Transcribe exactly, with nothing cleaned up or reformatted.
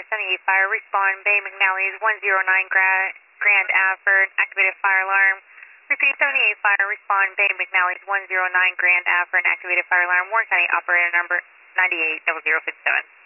County seventy-eight Fire, respond Bay McNally's one oh nine Grand, Grand Ave for an activated fire alarm. Repeat, seventy-eight Fire, respond Bay McNally's one oh nine Grand Ave for an activated fire alarm. Warren County operator number nine eight zero zero five seven.